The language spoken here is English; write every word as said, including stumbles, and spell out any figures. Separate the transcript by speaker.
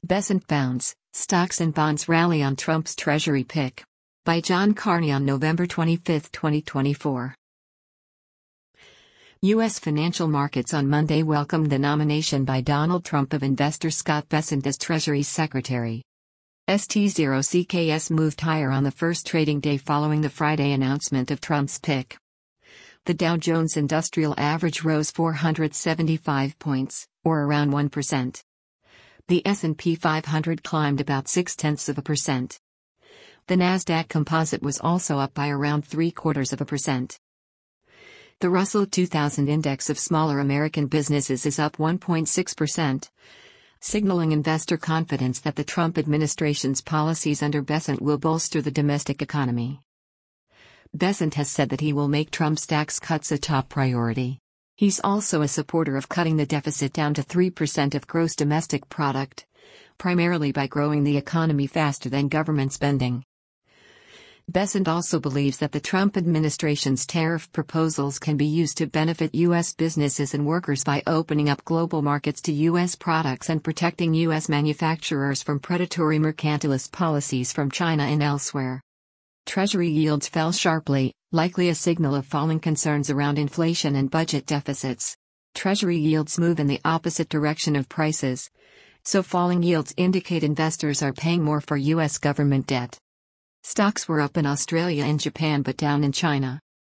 Speaker 1: Besant bounce, stocks and bonds rally on Trump's Treasury pick. By John Carney on November twenty-fifth, twenty twenty-four. U S financial markets on Monday welcomed the nomination by Donald Trump of investor Scott Bessent as Treasury Secretary. S T zero C K S moved higher on the first trading day following the Friday announcement of Trump's pick. The Dow Jones Industrial Average rose four hundred seventy-five points, or around one percent. The S and P five hundred climbed about six-tenths of a percent. The Nasdaq Composite was also up by around three-quarters of a percent. The Russell two thousand Index of smaller American businesses is up one point six percent, signaling investor confidence that the Trump administration's policies under Bessent will bolster the domestic economy. Bessent has said that he will make Trump's tax cuts a top priority. He's also a supporter of cutting the deficit down to three percent of gross domestic product, primarily by growing the economy faster than government spending. Bessent also believes that the Trump administration's tariff proposals can be used to benefit U S businesses and workers by opening up global markets to U S products and protecting U S manufacturers from predatory mercantilist policies from China and elsewhere. Treasury yields fell sharply, likely a signal of falling concerns around inflation and budget deficits. Treasury yields move in the opposite direction of prices, so falling yields indicate investors are paying more for U S government debt. Stocks were up in Australia and Japan but down in China.